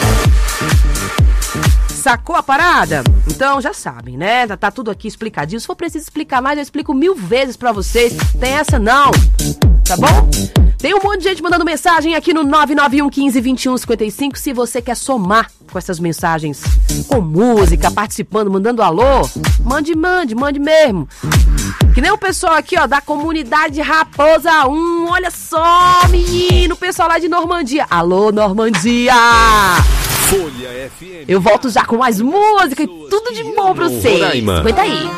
Speaker 25: Sacou a parada? Então já sabem, né? Tá tudo aqui explicadinho. Se for preciso explicar mais, eu explico 1000 vezes pra vocês. Tem essa não, tá bom? Tem um monte de gente mandando mensagem aqui no 991 15 21 55. Se você quer somar com essas mensagens, com música, participando, mandando alô, mande mesmo. Que nem o pessoal aqui, ó, da comunidade Raposa 1. Olha só, menino, o pessoal lá de Normandia. Alô, Normandia!
Speaker 21: Folha FM.
Speaker 25: Eu volto já com mais música e tudo de bom pra vocês. Aguenta aí.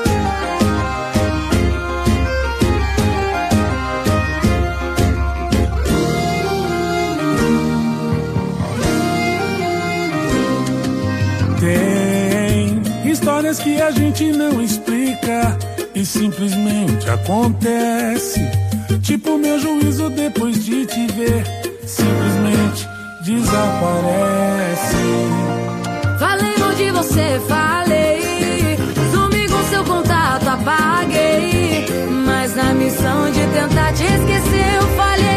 Speaker 20: Tem histórias que a gente não explica e simplesmente acontece. Tipo meu juízo depois de te ver, simplesmente desaparece.
Speaker 2: Falei mal de você, falei. Sumi com seu contato, apaguei. Mas na missão de tentar te esquecer, eu falhei.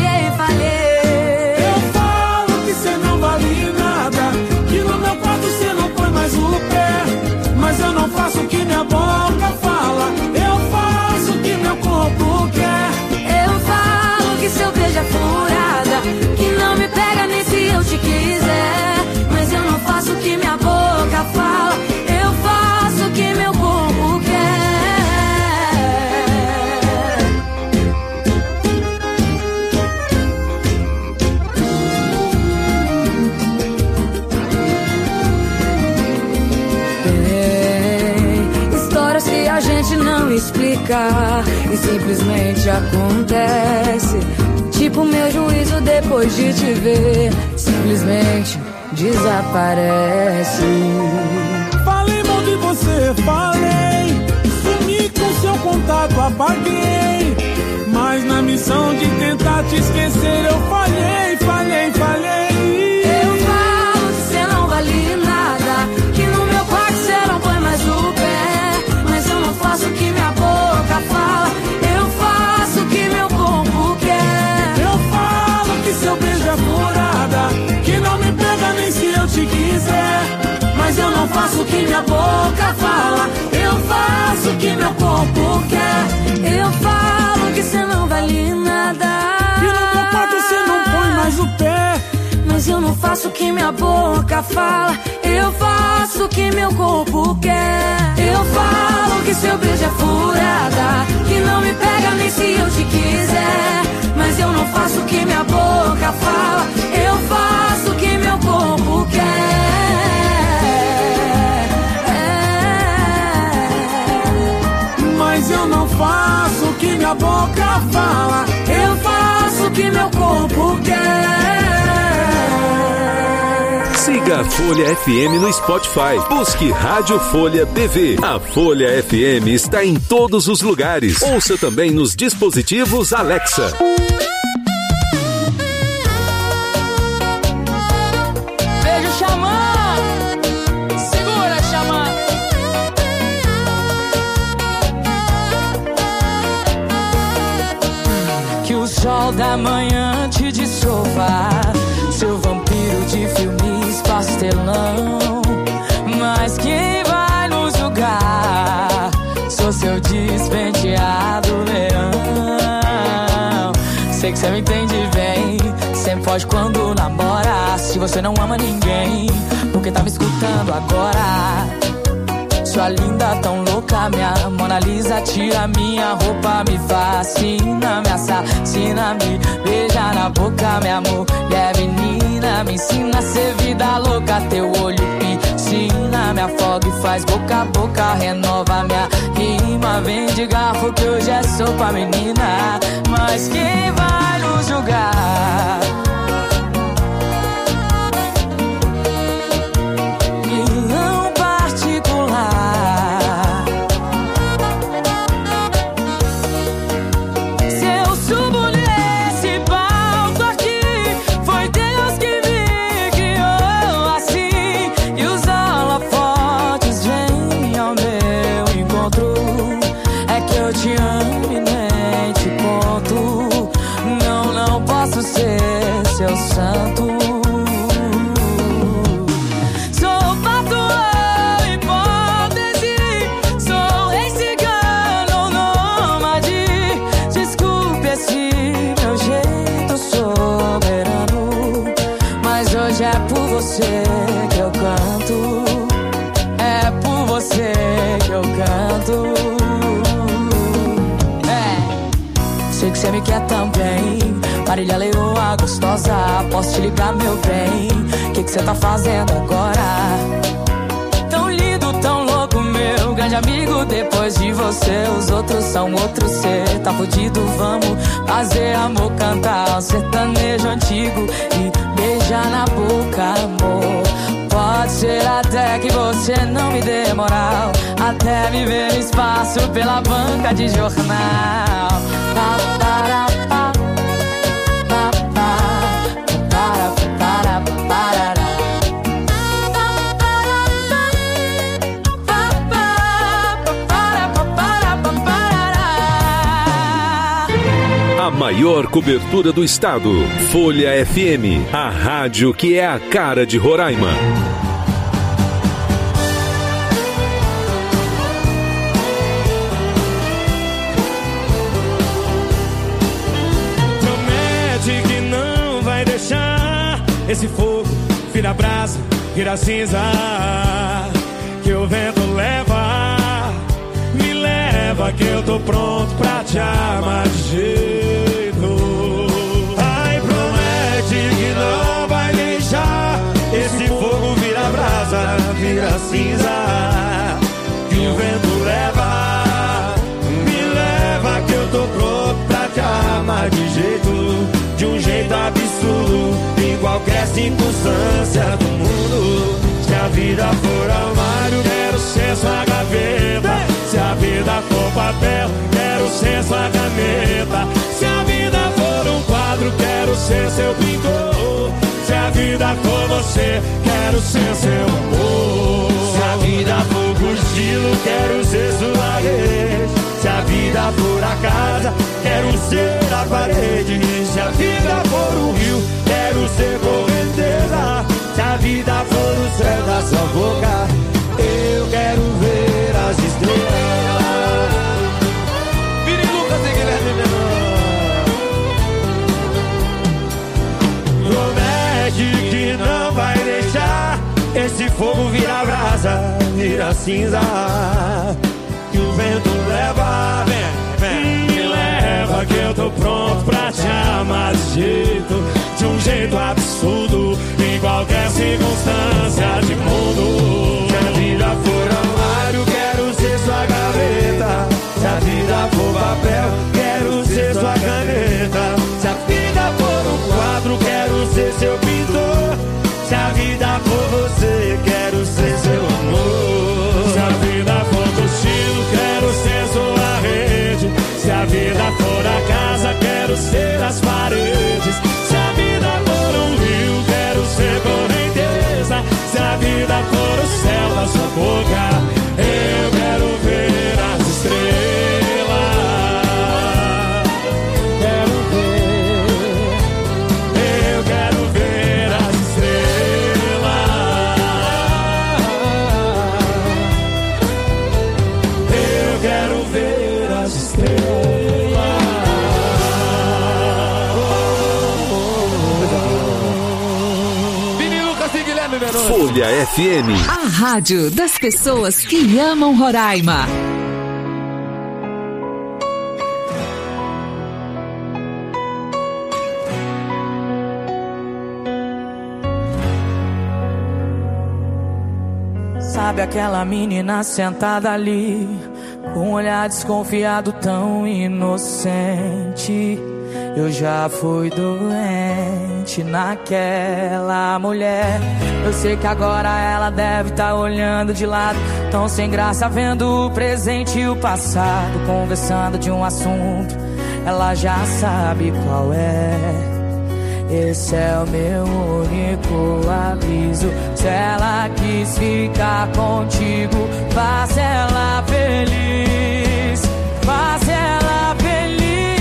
Speaker 20: Eu falo que cê não vale nada, que no meu quarto cê não põe mais o pé. Mas eu não faço o que minha boca fala, eu faço o que meu corpo quer.
Speaker 2: Eu falo que seu beijo é furada, que não me pega nem se eu te quiser. Mas eu não faço o que minha boca fala, eu faço o que meu corpo quer. Tem histórias que a gente não explica e simplesmente acontece. Tipo meu juízo depois de te ver, simplesmente desaparece.
Speaker 20: Falei mal de você, falei. Sumi com seu contato, apaguei. Mas na missão de tentar te esquecer, eu falhei.
Speaker 2: Eu falo que cê não vale nada, que no meu quarto cê não põe mais o pé. Mas eu não faço o que minha boca fala, eu faço o que meu corpo quer.
Speaker 20: Eu falo que seu beijo é furada, que não me pega nem se eu te quiser.
Speaker 2: Mas eu não faço o que minha boca fala, eu faço o que meu corpo quer. Eu falo que cê não vale nada,
Speaker 20: e no meu quarto cê não põe mais o pé.
Speaker 2: mas eu não faço o que minha boca fala, eu faço o que meu corpo quer. Eu falo que seu beijo é furada, que não me pega nem se eu te quiser. Mas eu não faço o que minha boca fala, eu faço o que meu corpo quer.
Speaker 20: Mas eu não faço o que minha boca fala, eu faço o que meu corpo quer.
Speaker 21: Siga a Folha FM no Spotify. Busque Rádio Folha TV. A Folha FM está em todos os lugares. Ouça também nos dispositivos Alexa.
Speaker 2: Beijo, Xamã! Segura, Xamã! Que o sol da manhã te desova, seu vampiro de filmes pastelão. Mas quem vai nos julgar? Sou seu despenteado leão. Sei que você me entende bem, sempre foge quando namora. Se você não ama ninguém, porque tá me escutando agora? Sua linda tão louca, minha Mona Lisa, tira minha roupa, me fascina, me assassina, me beija na boca, minha mulher menina, me ensina a ser vida louca, teu olho piscina, me afoga e faz boca a boca, renova minha rima, vem de garfo que hoje é sopa, menina, mas quem vai nos julgar? Seu santo, sou patrão, hipótese, sou rei cigano, nômade. Desculpe esse meu jeito soberano, mas hoje é por você que eu canto, é por você que eu canto. Sei que você me quer também, Marília Leoa gostosa, posso te ligar, meu bem? Que você tá fazendo agora? Tão lindo, tão louco, meu grande amigo. Depois de você, os outros são outros. Cê tá fudido, vamos fazer amor, cantar um sertanejo antigo e beijar na boca, amor. Pode ser até que você não me dê moral, até me ver no espaço pela banca de jornal.
Speaker 21: A maior cobertura do estado. Folha FM, a rádio que é a cara de Roraima.
Speaker 3: Promete que não vai deixar esse fogo vira brasa, vira cinza, que o vento leva, me leva, que eu tô pronto pra te amar de jeito. Ai, promete que não vai deixar esse fogo vira brasa, vira cinza, que o vento leva, me leva, que eu tô pronto pra te amar de um jeito absurdo, em qualquer circunstância do mundo. Se a vida for armário, quero ser sua gaveta. Se a vida for papel, quero ser sua caneta. Se a vida for um quadro, quero ser seu pintor. Se a vida for você, quero ser seu amor. Se a vida for cochilo, quero ser sua rede. Se a vida for a casa, quero ser a parede. Se a vida for um rio, quero ser correnteza. Se a vida for o céu da sua boca, eu quero ver as estrelas. Vire Lucas e Guilherme Menor. Promete que não vai deixar esse fogo virar brasa, vira cinza, que o vento leva, me leva, que eu tô pronto pra te amar de um jeito absurdo, em qualquer circunstância de mundo. Se a vida for armário, quero ser sua gaveta. Se a vida for papel, quero ser sua caneta. Se a vida for um quadro, quero ser seu pintor. Se a vida for você, quero ser seu amor. Se a vida for cochilo, quero ser sua rede. Se a vida for a casa, quero ser as paredes. Se a vida for um rio, quero ser correnteza. Se a vida for o céu da sua boca, eu quero ver as estrelas. Quero ver, eu quero ver as estrelas. Eu quero ver as estrelas.
Speaker 21: Folha FM.
Speaker 19: A rádio das pessoas que amam Roraima.
Speaker 1: Sabe aquela menina sentada ali, com um olhar desconfiado tão inocente? Eu já fui doente naquela mulher. Eu sei que agora ela deve estar olhando de lado, tão sem graça, vendo o presente e o passado, conversando de um assunto, ela já sabe qual é. Esse é o meu único aviso. Se ela quis ficar contigo, faça ela feliz, faça ela feliz.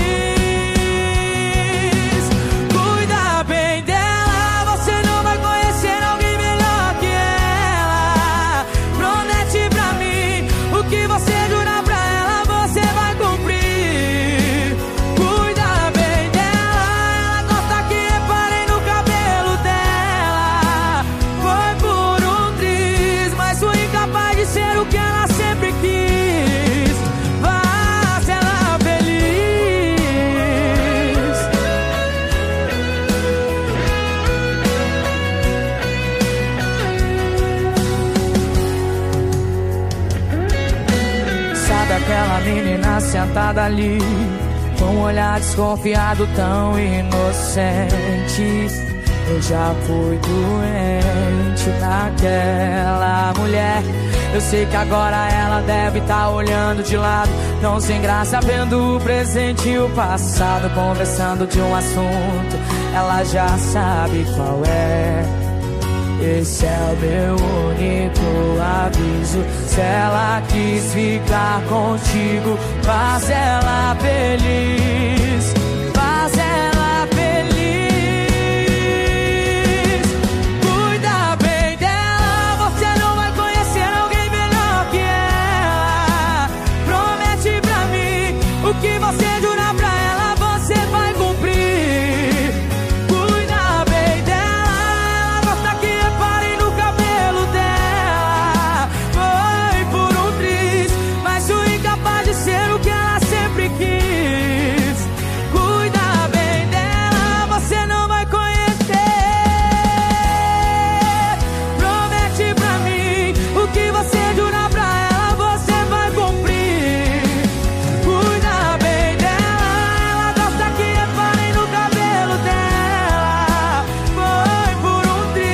Speaker 1: Cuida bem dela, você não vai conhecer alguém melhor que ela. Promete pra mim, o que você jurar pra ela, você vai cumprir. Cuida bem dela, ela gosta que reparem no cabelo dela. Foi por um triz, mas fui incapaz de ser o que ela sempre quis. Faça ela feliz. Sabe aquela menina sentada ali, com um olhar desconfiado tão inocente? Eu já fui doente naquela mulher. Eu sei que agora ela deve estar olhando de lado, tão sem graça, vendo o presente e o passado, conversando de um assunto, ela já sabe qual é. Esse é o meu único aviso. Se ela quis ficar contigo, faça ela feliz,